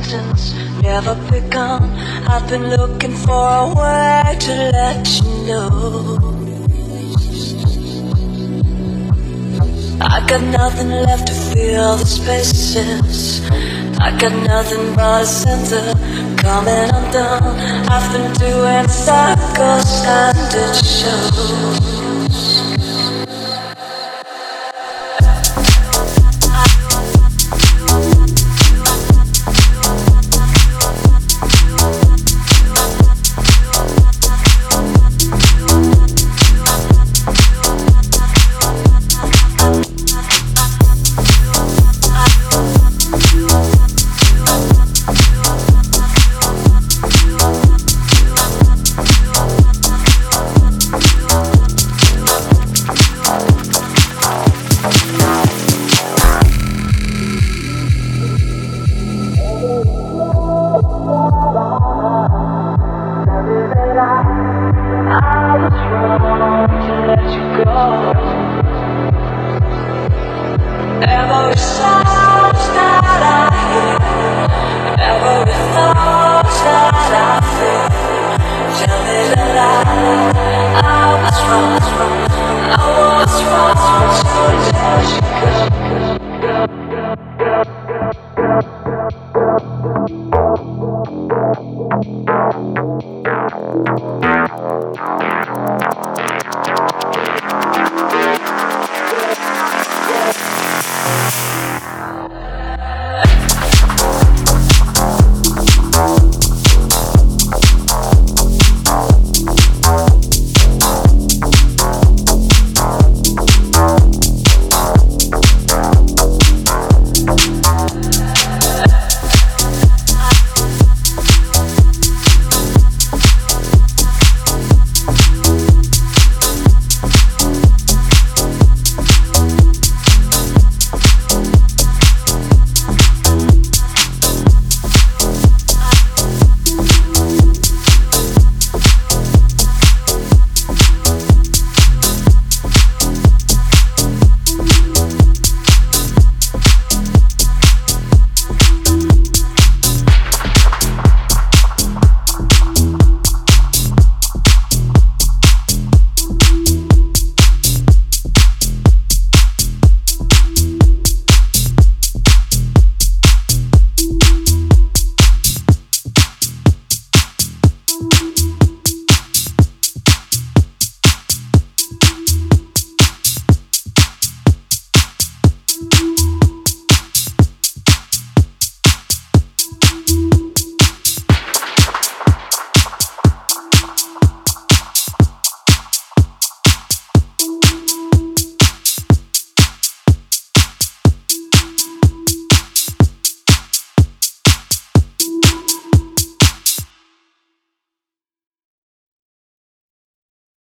sentence never begun. I've been looking for a way to let you know I got nothing left to fill the spaces. I got nothing but a center coming undone. I've been doing circles and it shows. I was wrong to let you go. Every sound that I hear, every thought that I feel, tell me that I